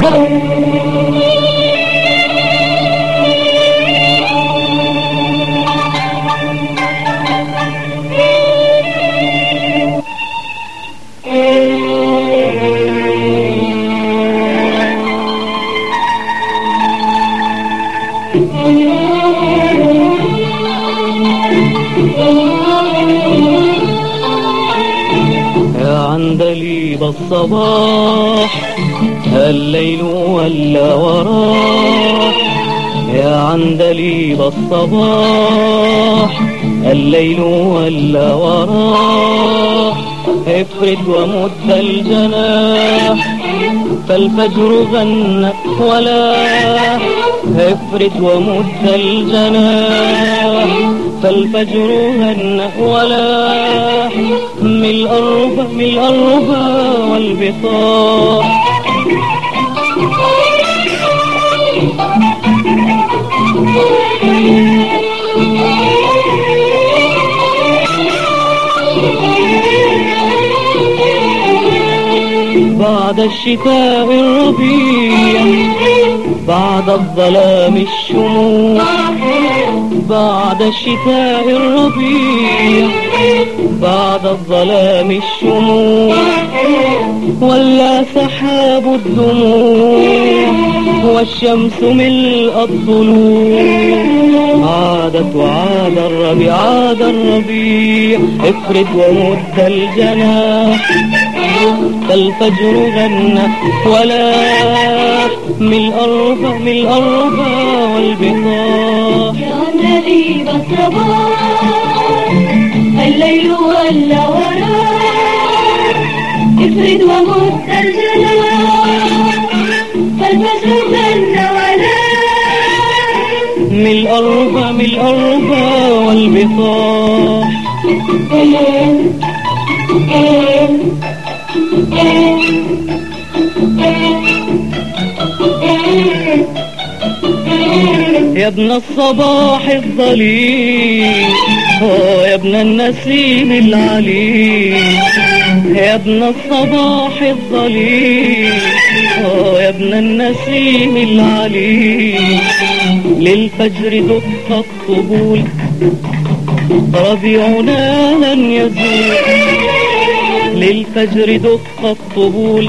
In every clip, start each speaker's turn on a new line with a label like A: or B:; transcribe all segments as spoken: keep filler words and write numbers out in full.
A: يا عندليب الصباح الليل ولا وراه، يا عندليب الصباح الليل ولا وراه، افرد ومد الجناح فالفجر غنى ولا، افرد ومد الجناح فالفجر غنى ولا، ملء الربا ملء الربا والبطاح. بعد الشتاء الربيع، بعد الظلام الشموع، بعد الشتاء الربيع، بعد الظلام الشموع، ولا سحاب الدموع والشمس ملء الضلوع، عادت وعاد الربيع عاد الربيع، افرد ومد الجناح فالفجر غنى ولا، ملء الربا ملء الربا والبطاح.
B: يا عندليب الصباح الليل ولا وراه، افرد ومد الجناح فالفجر غنى ولا،
A: ملء الربا ملء الربا والبطاح. يا ابن الصباح الظليل، يا ابن النسيم العليل، يا ابن الصباح الظليل، يا ابن النسيم العليل، للفجر دق الطبول ربيعنا لن يزول، للفجر دق الطبول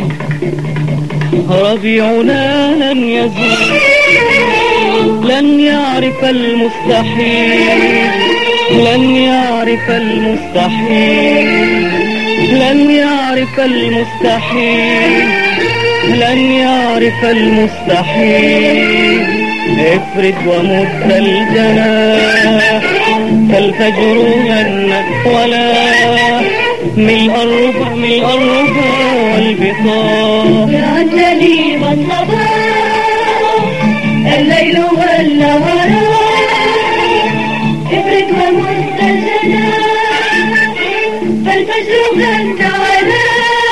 A: ربيعنا لن يزول، لن يعرف المستحيل، لن يعرف المستحيل، لن يعرف المستحيل، لن يعرف المستحيل، افرد ومد الجناح فالفجر غنى ولا، ملء الربا ملء الربا والبطاح.
B: يا عندليب الصباح الليل ولا وراه، افرد ومد الجناح فالفجر غنى ولا،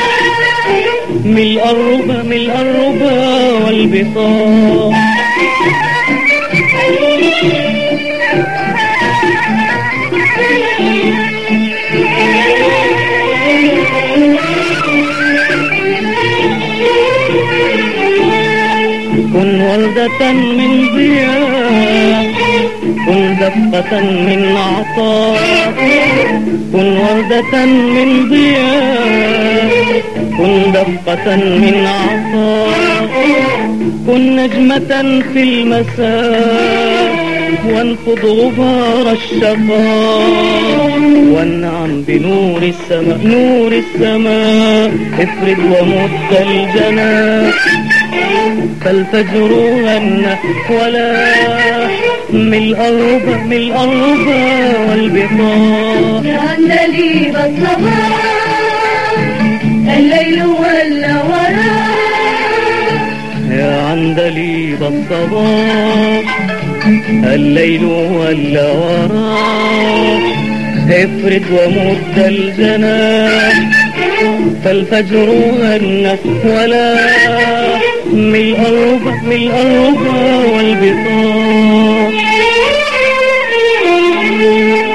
A: ملء الربا ملء الربا والبطاح. كن وردة من ضياء، كن دفقة من عطاء، كن وردة من ضياء، كن دفقة من عطاء، كن نجمة في المساء، وانفض غبار الشقاء، وانعم بنور السماء نور السماء، افرد ومد الجناح فالفجر غنى ولا، ملء الربا ملء الربا والبطاح.
B: يا عندليب الصباح الليل ولا وراه،
A: يا عندليب الصباح الليل ولا وراه، افرد ومد الجناح فالفجر غنى ولا، ملء الربا ملء الربا والبطاح.